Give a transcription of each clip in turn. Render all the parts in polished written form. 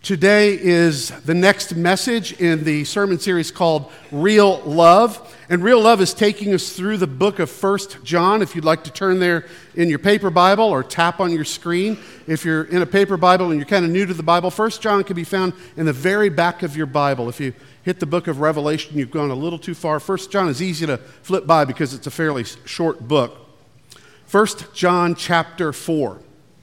Today is the next message in the sermon series called Real Love. And Real Love is taking us through the book of 1 John. If you'd like to turn there in your paper Bible or tap on your screen. If you're in a paper Bible and you're kind of new to the Bible, 1 John can be found in the very back of your Bible. If you hit the book of Revelation, you've gone a little too far. 1 John is easy to flip by because it's a fairly short book. 1 John chapter 4.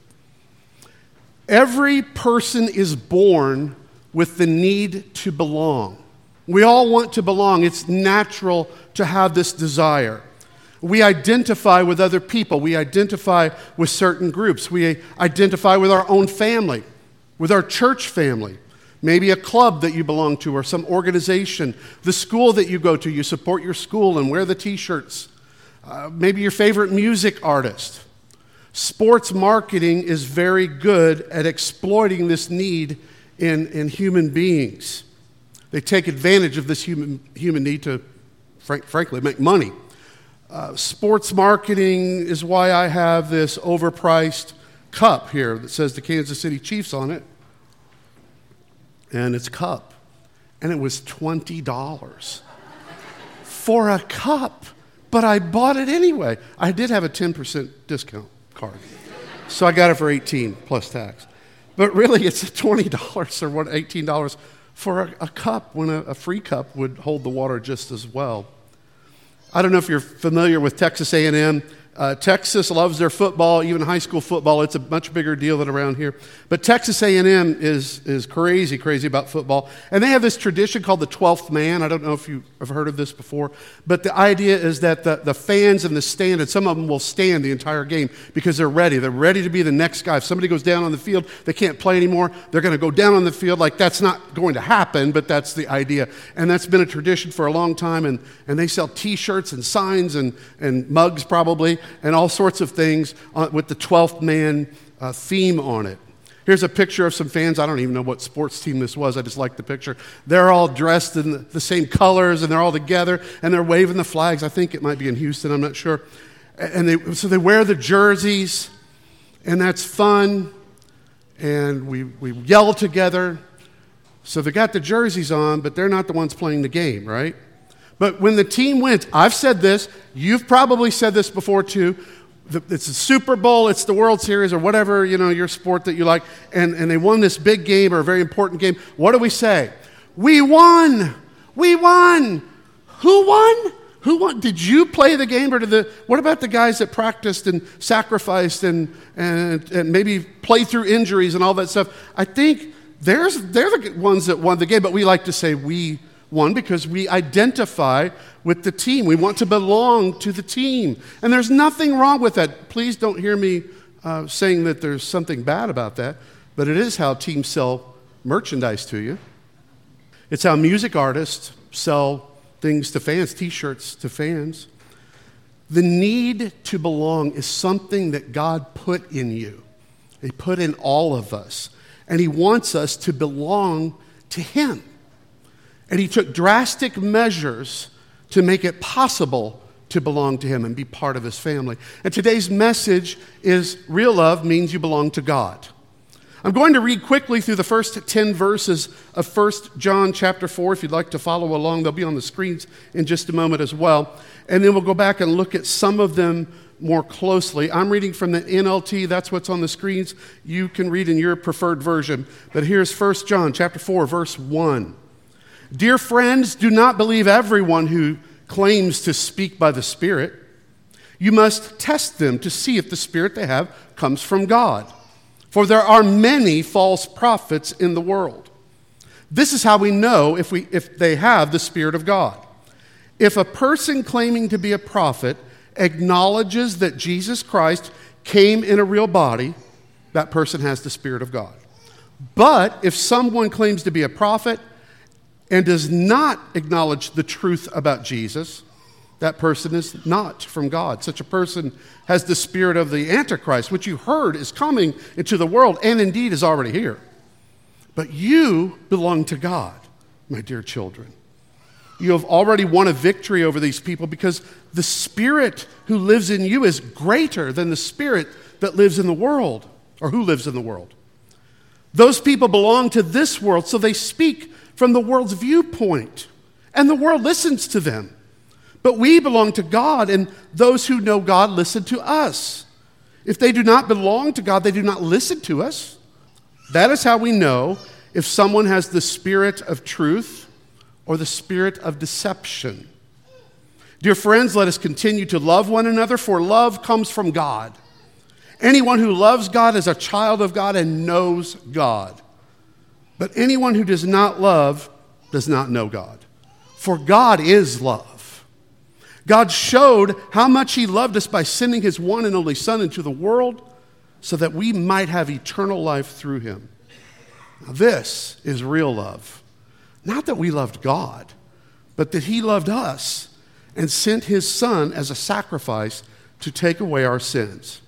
Every person is born with the need to belong. We all want to belong. It's natural to have this desire. We identify with other people. We identify with certain groups. We identify with our own family, with our church family, maybe a club that you belong to or some organization, the school that you go to. You support your school and wear the t-shirts. Maybe your favorite music artist. Sports marketing is very good at exploiting this need in human beings. They take advantage of this human need to, frankly, make money. Sports marketing is why I have this overpriced cup here that says the Kansas City Chiefs on it. And it's a cup. And it was $20 for a cup. But I bought it anyway. I did have a 10% discount card. So I got it for $18 plus tax. But really, it's $20 or what, $18 for a cup when a free cup would hold the water just as well. I don't know if you're familiar with Texas A&M. Texas loves their football, even high school football. It's a much bigger deal than around here. But Texas A&M is crazy about football. And they have this tradition called the 12th man. I don't know if you have heard of this before. But the idea is that the fans in the stand, and some of them will stand the entire game because they're ready. They're ready to be the next guy. If somebody goes down on the field, they can't play anymore. They're going to go down on the field. Like, that's not going to happen, but that's the idea. And that's been a tradition for a long time. And they sell T-shirts and signs and mugs probably, and all sorts of things with the 12th man theme on it. Here's a picture of some fans. I don't even know what sports team this was. I just like the picture. They're all dressed in the same colors, and they're all together, and they're waving the flags. I think it might be in Houston. I'm not sure. And so they wear the jerseys, and that's fun. And we yell together. So they got the jerseys on, but they're not the ones playing the game, right? But when the team wins, I've said this, you've probably said this before too, it's the Super Bowl, it's the World Series, or whatever, your sport that you like, and they won this big game or a very important game. What do we say? We won! We won! Who won? Who won? Did you play the game, or what about the guys that practiced and sacrificed and maybe played through injuries and all that stuff? I think they're the ones that won the game, but we like to say we won because we identify with the team. We want to belong to the team. And there's nothing wrong with that. Please don't hear me saying that there's something bad about that, but it is how teams sell merchandise to you. It's how music artists sell things to fans, T-shirts to fans. The need to belong is something that God put in you. He put in all of us. And He wants us to belong to Him. And He took drastic measures to make it possible to belong to Him and be part of His family. And today's message is real love means you belong to God. I'm going to read quickly through the first 10 verses of 1 John chapter 4. If you'd like to follow along, they'll be on the screens in just a moment as well. And then we'll go back and look at some of them more closely. I'm reading from the NLT. That's what's on the screens. You can read in your preferred version. But here's 1 John chapter 4, verse 1. Dear friends, do not believe everyone who claims to speak by the Spirit. You must test them to see if the Spirit they have comes from God. For there are many false prophets in the world. This is how we know if they have the Spirit of God. If a person claiming to be a prophet acknowledges that Jesus Christ came in a real body, that person has the Spirit of God. But if someone claims to be a prophet and does not acknowledge the truth about Jesus, that person is not from God. Such a person has the spirit of the Antichrist, which you heard is coming into the world and indeed is already here. But you belong to God, my dear children. You have already won a victory over these people because the Spirit who lives in you is greater than the spirit that lives in the world, or who lives in the world. Those people belong to this world, so they speak from the world's viewpoint, and the world listens to them. But we belong to God, and those who know God listen to us. If they do not belong to God, they do not listen to us. That is how we know if someone has the spirit of truth or the spirit of deception. Dear friends, let us continue to love one another, for love comes from God. Anyone who loves God is a child of God and knows God. But anyone who does not love does not know God, for God is love. God showed how much he loved us by sending his one and only Son into the world so that we might have eternal life through him. Now, this is real love. Not that we loved God, but that he loved us and sent his Son as a sacrifice to take away our sins.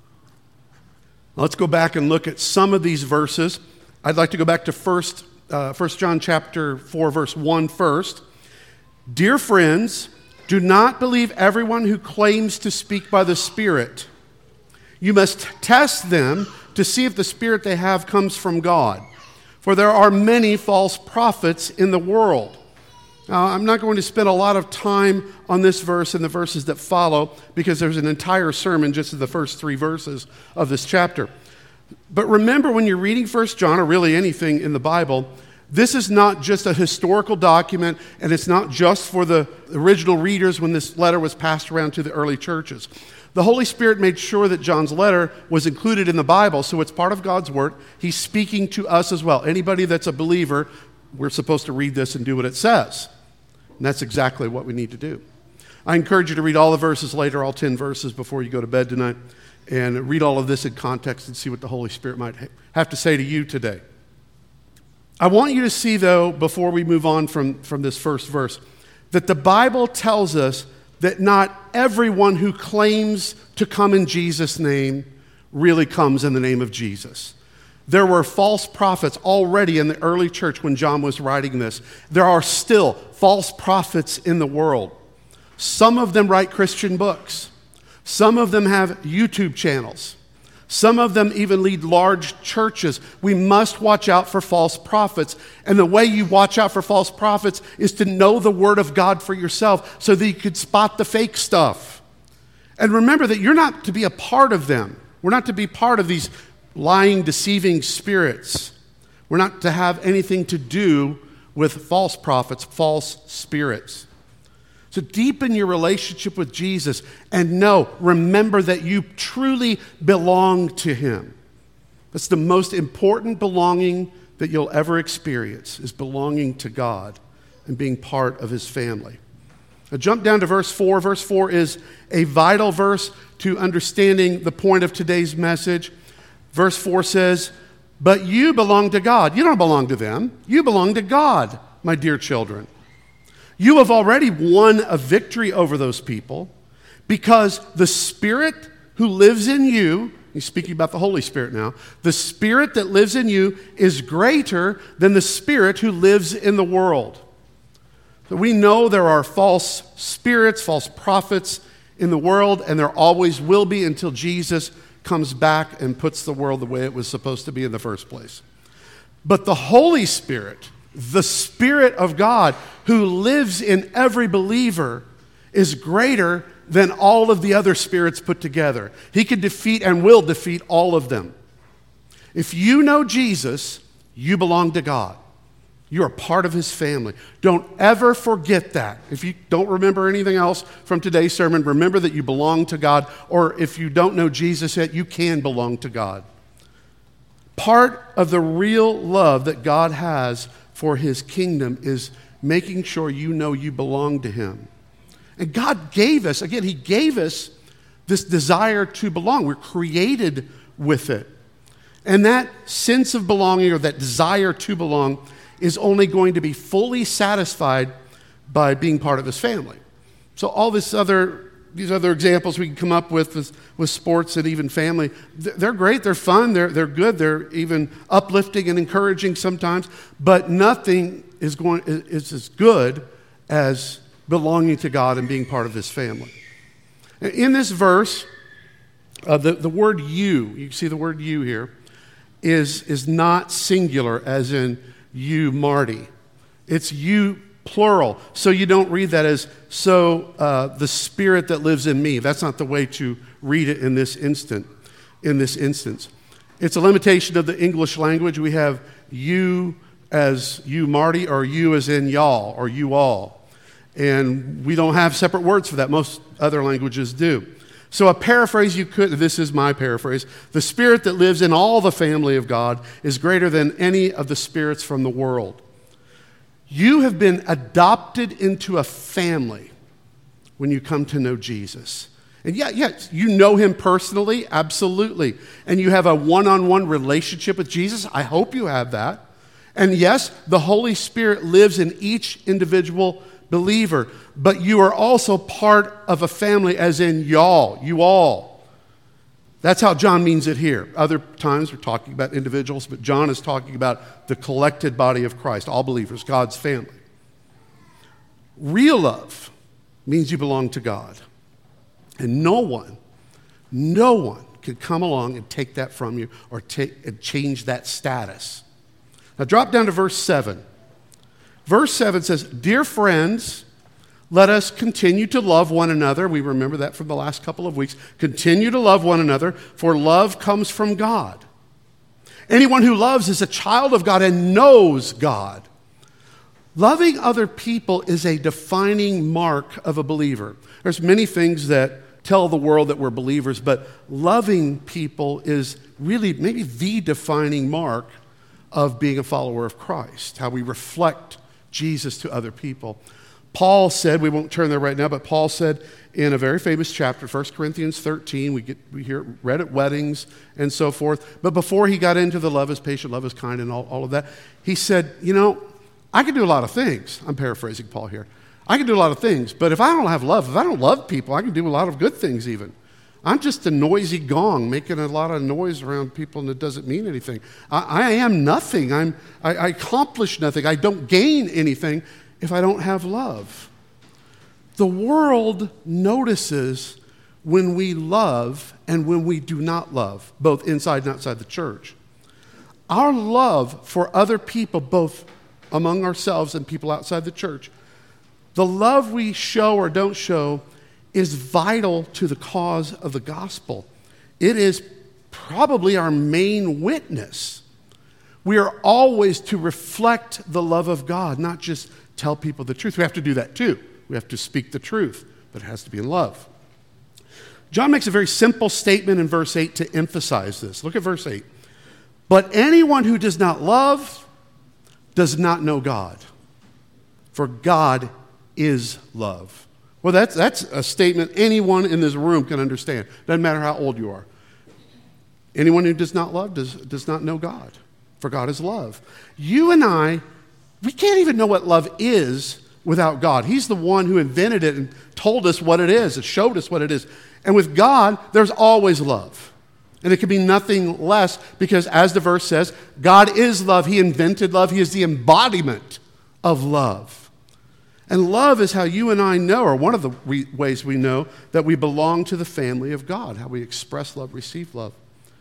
Now, let's go back and look at some of these verses. I'd like to go back to 1 John chapter 4, verse 1 first. Dear friends, do not believe everyone who claims to speak by the Spirit. You must test them to see if the Spirit they have comes from God. For there are many false prophets in the world. Now, I'm not going to spend a lot of time on this verse and the verses that follow because there's an entire sermon just in the first 3 verses of this chapter. But remember, when you're reading 1 John, or really anything in the Bible, this is not just a historical document, and it's not just for the original readers when this letter was passed around to the early churches. The Holy Spirit made sure that John's letter was included in the Bible, so it's part of God's Word. He's speaking to us as well. Anybody that's a believer, we're supposed to read this and do what it says. And that's exactly what we need to do. I encourage you to read all the verses later, all 10 verses, before you go to bed tonight, and read all of this in context and see what the Holy Spirit might have to say to you today. I want you to see, though, before we move on from this first verse, that the Bible tells us that not everyone who claims to come in Jesus' name really comes in the name of Jesus. There were false prophets already in the early church when John was writing this. There are still false prophets in the world. Some of them write Christian books. Some of them have YouTube channels. Some of them even lead large churches. We must watch out for false prophets. And the way you watch out for false prophets is to know the Word of God for yourself so that you could spot the fake stuff. And remember that you're not to be a part of them. We're not to be part of these lying, deceiving spirits. We're not to have anything to do with false prophets, false spirits. So deepen your relationship with Jesus and remember that you truly belong to him. That's the most important belonging that you'll ever experience, is belonging to God and being part of his family. Now jump down to verse 4. Verse 4 is a vital verse to understanding the point of today's message. Verse 4 says, but you belong to God. You don't belong to them. You belong to God, my dear children. You have already won a victory over those people because the Spirit who lives in you, he's speaking about the Holy Spirit now, the Spirit that lives in you is greater than the spirit who lives in the world. So we know there are false spirits, false prophets in the world, and there always will be until Jesus comes back and puts the world the way it was supposed to be in the first place. But the Holy Spirit, the Spirit of God who lives in every believer, is greater than all of the other spirits put together. He can defeat and will defeat all of them. If you know Jesus, you belong to God. You are part of his family. Don't ever forget that. If you don't remember anything else from today's sermon, remember that you belong to God. Or if you don't know Jesus yet, you can belong to God. Part of the real love that God has for his kingdom is making sure you know you belong to him. And God gave us, again, he gave us this desire to belong. We're created with it. And that sense of belonging, or that desire to belong, is only going to be fully satisfied by being part of his family. So all these other examples we can come up with sports and even family, they're great, they're fun, they're good, they're even uplifting and encouraging sometimes, but nothing is as good as belonging to God and being part of his family. In this verse, the word you see the word you here, is not singular, as in you, Marty. It's you, plural. So you don't read that as, the Spirit that lives in me. That's not the way to read it in this instance. It's a limitation of the English language. We have you as you, Marty, or you as in y'all, or you all. And we don't have separate words for that. Most other languages do. So a paraphrase this is my paraphrase, the Spirit that lives in all the family of God is greater than any of the spirits from the world. You have been adopted into a family when you come to know Jesus. And yes, you know him personally, absolutely. And you have a one-on-one relationship with Jesus. I hope you have that. And yes, the Holy Spirit lives in each individual believer. But you are also part of a family, as in y'all, you all. That's how John means it here. Other times we're talking about individuals, but John is talking about the collected body of Christ, all believers, God's family. Real love means you belong to God. And no one could come along and take that from you or change that status. Now drop down to verse 7. Verse 7 says, "Dear friends, let us continue to love one another." We remember that from the last couple of weeks. Continue to love one another, for love comes from God. Anyone who loves is a child of God and knows God. Loving other people is a defining mark of a believer. There's many things that tell the world that we're believers, but loving people is really maybe the defining mark of being a follower of Christ, how we reflect Jesus to other people. Paul said, we won't turn there right now, but Paul said in a very famous chapter, 1 Corinthians 13, we hear it read at weddings and so forth, but before he got into the love is patient, love is kind, and all of that, he said, I can do a lot of things. I'm paraphrasing Paul here. I can do a lot of things, but if I don't have love, if I don't love people, I can do a lot of good things even. I'm just a noisy gong making a lot of noise around people, and it doesn't mean anything. I am nothing. I accomplish nothing. I don't gain anything if I don't have love. The world notices when we love and when we do not love, both inside and outside the church. Our love for other people, both among ourselves and people outside the church, the love we show or don't show is vital to the cause of the gospel. It is probably our main witness. We are always to reflect the love of God, not just tell people the truth. We have to do that too. We have to speak the truth, but it has to be in love. John makes a very simple statement in verse 8 to emphasize this. Look at verse 8. But anyone who does not love does not know God, for God is love. Well, that's a statement anyone in this room can understand. Doesn't matter how old you are. Anyone who does not love does not know God, for God is love. You and I, we can't even know what love is without God. He's the one who invented it and told us what it is and showed us what it is. And with God, there's always love. And it can be nothing less because, as the verse says, God is love. He invented love. He is the embodiment of love. And love is how you and I know, or one of the ways we know, that we belong to the family of God, how we express love, receive love.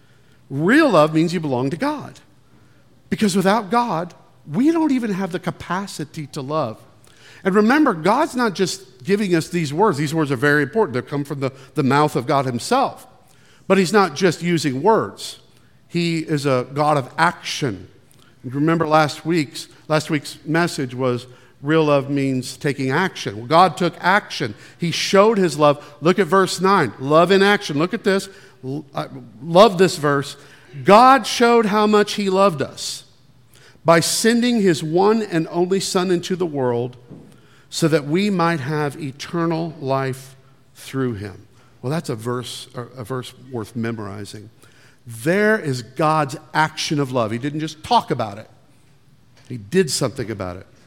Real love means you belong to God. Because without God, we don't even have the capacity to love. And remember, God's not just giving us these words. These words are very important. They come from the mouth of God himself. But he's not just using words. He is a God of action. And remember last week's message was real love means taking action. Well, God took action. He showed his love. Look at verse 9. Love in action. Look at this. I love this verse. God showed how much he loved us by sending his one and only Son into the world so that we might have eternal life through him. Well, that's a verse worth memorizing. There is God's action of love. He didn't just talk about it. He did something about it.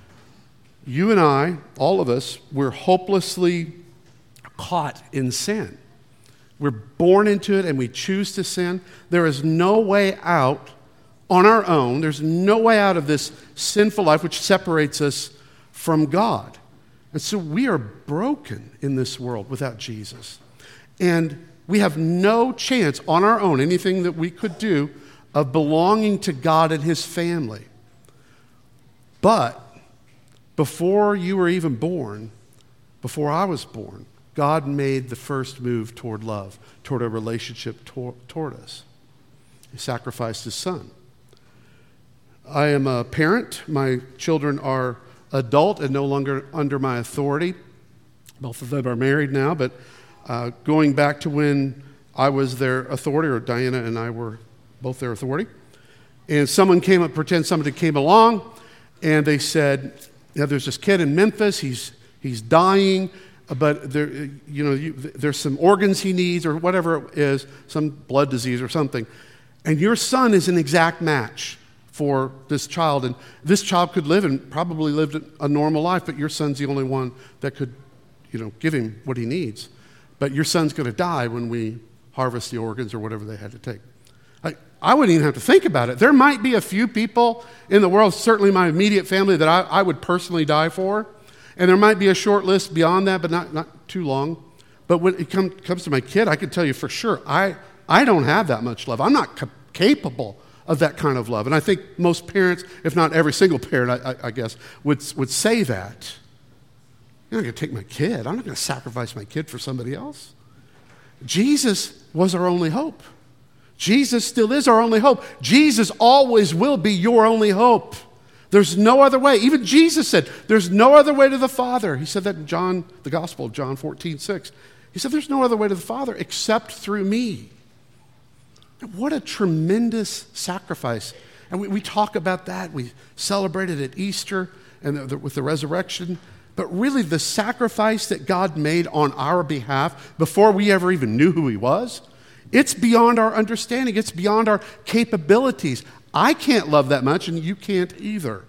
You and I, all of us, we're hopelessly caught in sin. We're born into it and we choose to sin. There is no way out on our own. There's no way out of this sinful life which separates us from God. And so we are broken in this world without Jesus. And we have no chance on our own, anything that we could do, of belonging to God and his family. But before you were even born, before I was born, God made the first move toward love, toward a relationship toward us. He sacrificed his son. I am a parent. My children are adult and no longer under my authority. Both of them are married now, but going back to when I was their authority, or Diana and I were both their authority, and somebody came along, and they said, there's this kid in Memphis, he's dying, but there's some organs he needs, or whatever it is, some blood disease or something, and your son is an exact match for this child, and this child could live and probably lived a normal life, but your son's the only one that could, give him what he needs. But your son's going to die when we harvest the organs or whatever they had to take. I wouldn't even have to think about it. There might be a few people in the world, certainly my immediate family, that I would personally die for, and there might be a short list beyond that, but not too long. But when it comes to my kid, I can tell you for sure, I don't have that much love. I'm not capable of that kind of love. And I think most parents, if not every single parent, I guess, would say that. You're not going to take my kid. I'm not going to sacrifice my kid for somebody else. Jesus was our only hope. Jesus still is our only hope. Jesus always will be your only hope. There's no other way. Even Jesus said, there's no other way to the Father. He said that in the Gospel of John 14:6. He said, there's no other way to the Father except through me. What a tremendous sacrifice. And we talk about that. We celebrate it at Easter and with the resurrection. But really, the sacrifice that God made on our behalf before we ever even knew who he was, it's beyond our understanding. It's beyond our capabilities. I can't love that much, and you can't either.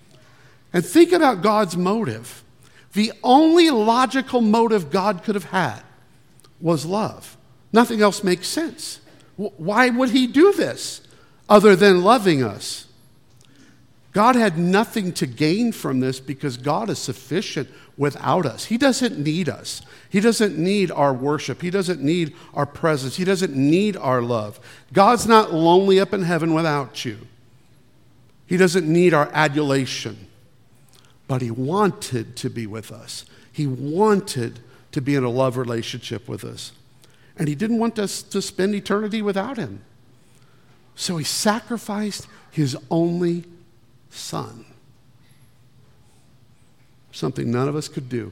And think about God's motive. The only logical motive God could have had was love. Nothing else makes sense. Why would he do this other than loving us? God had nothing to gain from this because God is sufficient without us. He doesn't need us. He doesn't need our worship. He doesn't need our presence. He doesn't need our love. God's not lonely up in heaven without you. He doesn't need our adulation. But he wanted to be with us. He wanted to be in a love relationship with us. And he didn't want us to spend eternity without him. So he sacrificed his only son. Something none of us could do.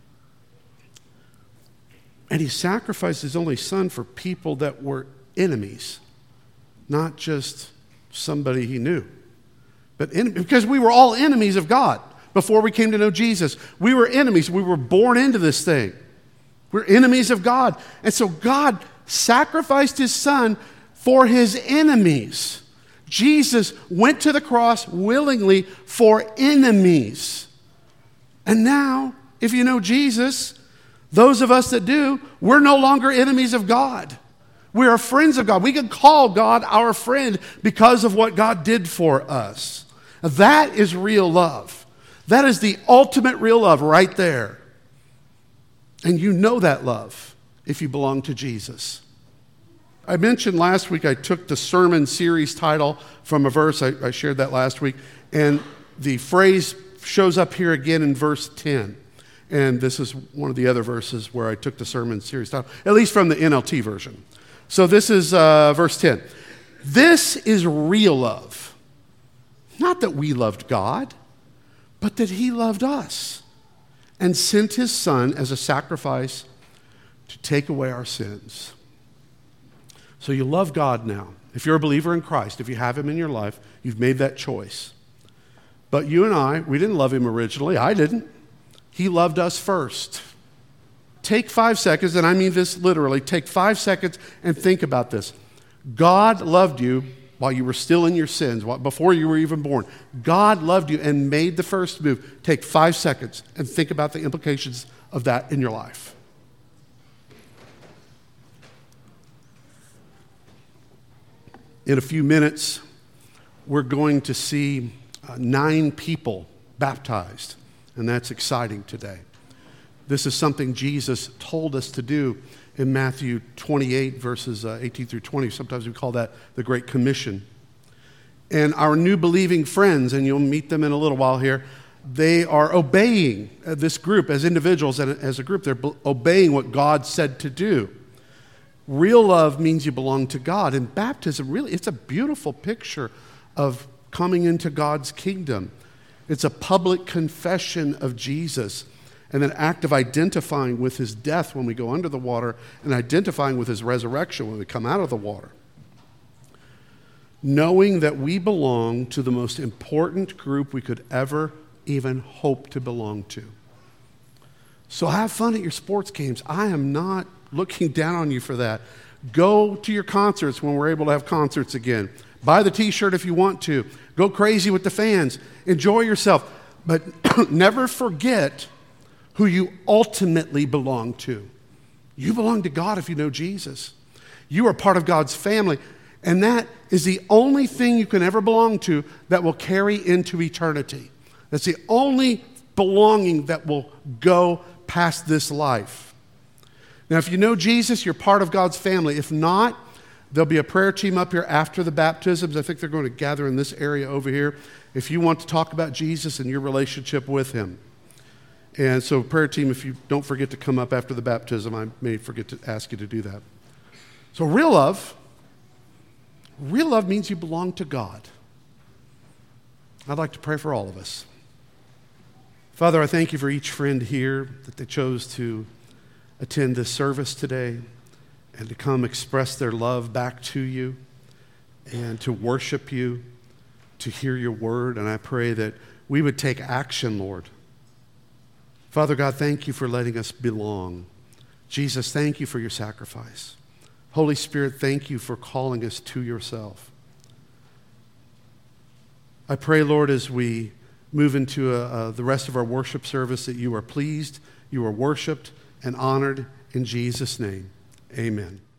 And he sacrificed his only son for people that were enemies, not just somebody he knew. But because we were all enemies of God before we came to know Jesus. We were enemies. We were born into this thing. We're enemies of God. And so God sacrificed his son for his enemies. Jesus went to the cross willingly for enemies. And now, if you know Jesus, those of us that do, we're no longer enemies of God. We are friends of God. We can call God our friend because of what God did for us. That is real love. That is the ultimate real love right there. And you know that love if you belong to Jesus. I mentioned last week I took the sermon series title from a verse. I shared that last week. And the phrase shows up here again in verse 10. And this is one of the other verses where I took the sermon series title, at least from the NLT version. So this is verse 10. This is real love. Not that we loved God, but that he loved us and sent his son as a sacrifice to take away our sins. So you love God now. If you're a believer in Christ, if you have him in your life, you've made that choice. But you and we didn't love him originally. I didn't. He loved us first. Take 5 seconds, and I mean this literally, take 5 seconds and think about this. God loved you while you were still in your sins, before you were even born. God loved you and made the first move. Take 5 seconds and think about the implications of that in your life. In a few minutes, we're going to see 9 people baptized, and that's exciting today. This is something Jesus told us to do in Matthew 28, verses 18 through 20. Sometimes we call that the Great Commission. And our new believing friends, and you'll meet them in a little while here, they are obeying this group as individuals and as a group. They're obeying what God said to do. Real love means you belong to God. And baptism, really, it's a beautiful picture of coming into God's kingdom. It's a public confession of Jesus and an act of identifying with his death when we go under the water and identifying with his resurrection when we come out of the water. Knowing that we belong to the most important group we could ever even hope to belong to. So have fun at your sports games. I am not looking down on you for that. Go to your concerts when we're able to have concerts again. Buy the t-shirt if you want to. Go crazy with the fans. Enjoy yourself. But never forget who you ultimately belong to. You belong to God if you know Jesus. You are part of God's family. And that is the only thing you can ever belong to that will carry into eternity. That's the only belonging that will go past this life. Now, if you know Jesus, you're part of God's family. If not, there'll be a prayer team up here after the baptisms. I think they're going to gather in this area over here if you want to talk about Jesus and your relationship with him. And so, prayer team, if you don't forget to come up after the baptism, I may forget to ask you to do that. So real love means you belong to God. I'd like to pray for all of us. Father, I thank you for each friend here that they chose to attend this service today and to come express their love back to you and to worship you, to hear your word. And I pray that we would take action, Lord. Father God, thank you for letting us belong. Jesus, thank you for your sacrifice. Holy Spirit, thank you for calling us to yourself. I pray, Lord, as we move into the rest of our worship service, that you are pleased, you are worshiped and honored in Jesus' name. Amen.